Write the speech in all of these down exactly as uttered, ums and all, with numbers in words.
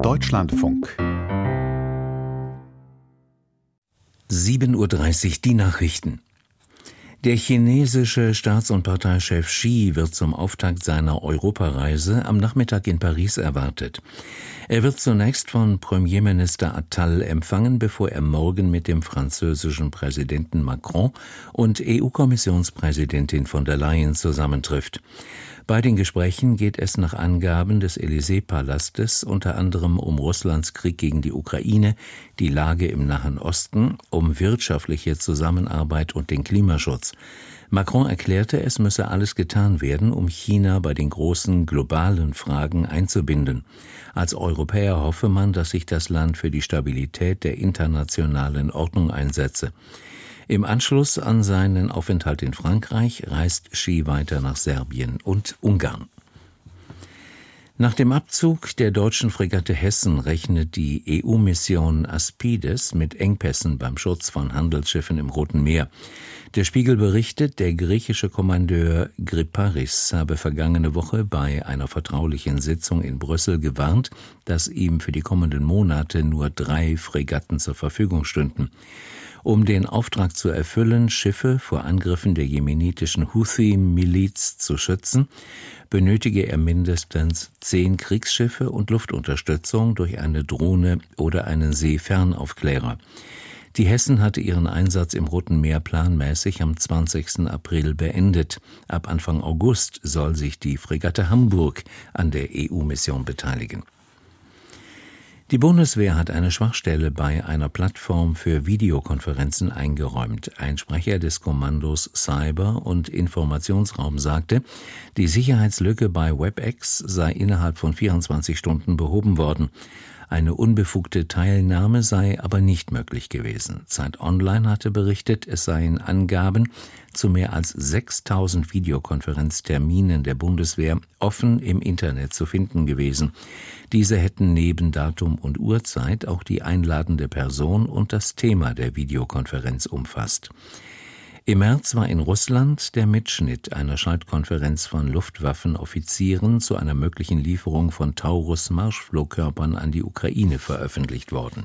Deutschlandfunk. sieben Uhr dreißig, die Nachrichten. Der chinesische Staats- und Parteichef Xi wird zum Auftakt seiner Europareise am Nachmittag in Paris erwartet. Er wird zunächst von Premierminister Attal empfangen, bevor er morgen mit dem französischen Präsidenten Macron und E U-Kommissionspräsidentin von der Leyen zusammentrifft. Bei den Gesprächen geht es nach Angaben des Élysée-Palastes unter anderem um Russlands Krieg gegen die Ukraine, die Lage im Nahen Osten, um wirtschaftliche Zusammenarbeit und den Klimaschutz. Macron erklärte, es müsse alles getan werden, um China bei den großen globalen Fragen einzubinden. Als Europäer hoffe man, dass sich das Land für die Stabilität der internationalen Ordnung einsetze. Im Anschluss an seinen Aufenthalt in Frankreich reist Xi weiter nach Serbien und Ungarn. Nach dem Abzug der deutschen Fregatte Hessen rechnet die E U-Mission Aspides mit Engpässen beim Schutz von Handelsschiffen im Roten Meer. Der Spiegel berichtet, der griechische Kommandeur Griparis habe vergangene Woche bei einer vertraulichen Sitzung in Brüssel gewarnt, dass ihm für die kommenden Monate nur drei Fregatten zur Verfügung stünden. Um den Auftrag zu erfüllen, Schiffe vor Angriffen der jemenitischen Houthi-Miliz zu schützen, benötige er mindestens zehn Kriegsschiffe und Luftunterstützung durch eine Drohne oder einen Seefernaufklärer. Die Hessen hatte ihren Einsatz im Roten Meer planmäßig am zwanzigsten April beendet. Ab Anfang August soll sich die Fregatte Hamburg an der E U-Mission beteiligen. Die Bundeswehr hat eine Schwachstelle bei einer Plattform für Videokonferenzen eingeräumt. Ein Sprecher des Kommandos Cyber- und Informationsraum sagte, die Sicherheitslücke bei WebEx sei innerhalb von vierundzwanzig Stunden behoben worden. Eine unbefugte Teilnahme sei aber nicht möglich gewesen. Zeit Online hatte berichtet, es seien Angaben zu mehr als sechstausend Videokonferenzterminen der Bundeswehr offen im Internet zu finden gewesen. Diese hätten neben Datum und Uhrzeit auch die einladende Person und das Thema der Videokonferenz umfasst. Im März war in Russland der Mitschnitt einer Schaltkonferenz von Luftwaffenoffizieren zu einer möglichen Lieferung von Taurus-Marschflugkörpern an die Ukraine veröffentlicht worden.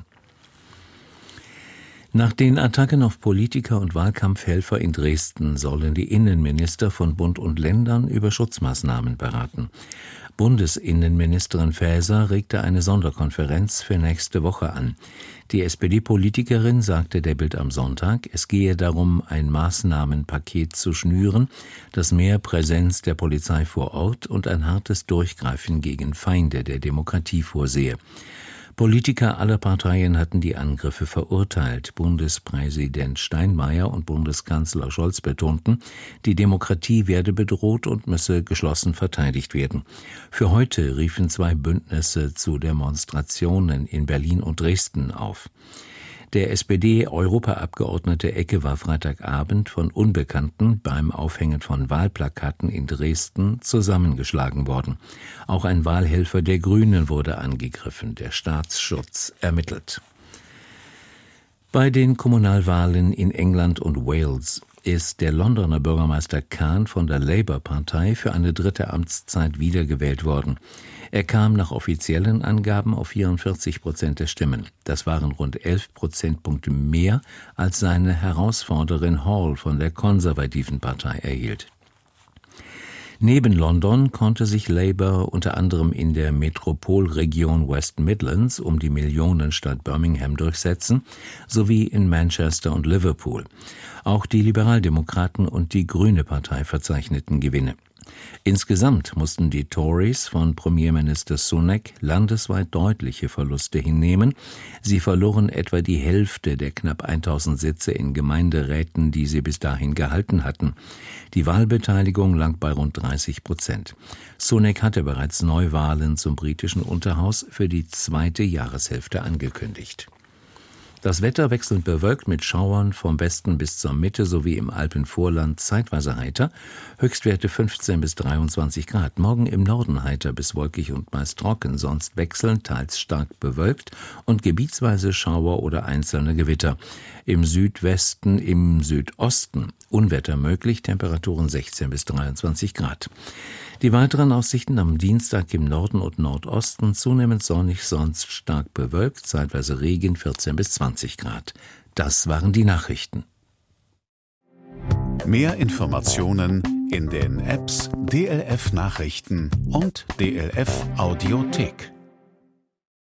Nach den Attacken auf Politiker und Wahlkampfhelfer in Dresden sollen die Innenminister von Bund und Ländern über Schutzmaßnahmen beraten. Bundesinnenministerin Faeser regte eine Sonderkonferenz für nächste Woche an. Die S P D-Politikerin sagte der Bild am Sonntag, es gehe darum, ein Maßnahmenpaket zu schnüren, das mehr Präsenz der Polizei vor Ort und ein hartes Durchgreifen gegen Feinde der Demokratie vorsehe. Politiker aller Parteien hatten die Angriffe verurteilt. Bundespräsident Steinmeier und Bundeskanzler Scholz betonten, die Demokratie werde bedroht und müsse geschlossen verteidigt werden. Für heute riefen zwei Bündnisse zu Demonstrationen in Berlin und Dresden auf. Der S P D-Europaabgeordnete Ecke war Freitagabend von Unbekannten beim Aufhängen von Wahlplakaten in Dresden zusammengeschlagen worden. Auch ein Wahlhelfer der Grünen wurde angegriffen. Der Staatsschutz ermittelt. Bei den Kommunalwahlen in England und Wales ist der Londoner Bürgermeister Khan von der Labour-Partei für eine dritte Amtszeit wiedergewählt worden. Er kam nach offiziellen Angaben auf vierundvierzig Prozent der Stimmen. Das waren rund elf Prozentpunkte mehr, als seine Herausforderin Hall von der konservativen Partei erhielt. Neben London konnte sich Labour unter anderem in der Metropolregion West Midlands um die Millionenstadt Birmingham durchsetzen, sowie in Manchester und Liverpool. Auch die Liberaldemokraten und die Grüne Partei verzeichneten Gewinne. Insgesamt mussten die Tories von Premierminister Sunak landesweit deutliche Verluste hinnehmen. Sie verloren etwa die Hälfte der knapp tausend Sitze in Gemeinderäten, die sie bis dahin gehalten hatten. Die Wahlbeteiligung lag bei rund dreißig Prozent. Sunak hatte bereits Neuwahlen zum britischen Unterhaus für die zweite Jahreshälfte angekündigt. Das Wetter wechselnd bewölkt mit Schauern vom Westen bis zur Mitte sowie im Alpenvorland zeitweise heiter, Höchstwerte fünfzehn bis dreiundzwanzig Grad. Morgen im Norden heiter bis wolkig und meist trocken, sonst wechselnd, teils stark bewölkt und gebietsweise Schauer oder einzelne Gewitter. Im Südwesten, im Südosten Unwetter möglich, Temperaturen sechzehn bis dreiundzwanzig Grad. Die weiteren Aussichten am Dienstag im Norden und Nordosten zunehmend sonnig, sonst stark bewölkt, zeitweise Regen, vierzehn bis zwanzig Grad. Das waren die Nachrichten. Mehr Informationen in den Apps D L F Nachrichten und D L F Audiothek.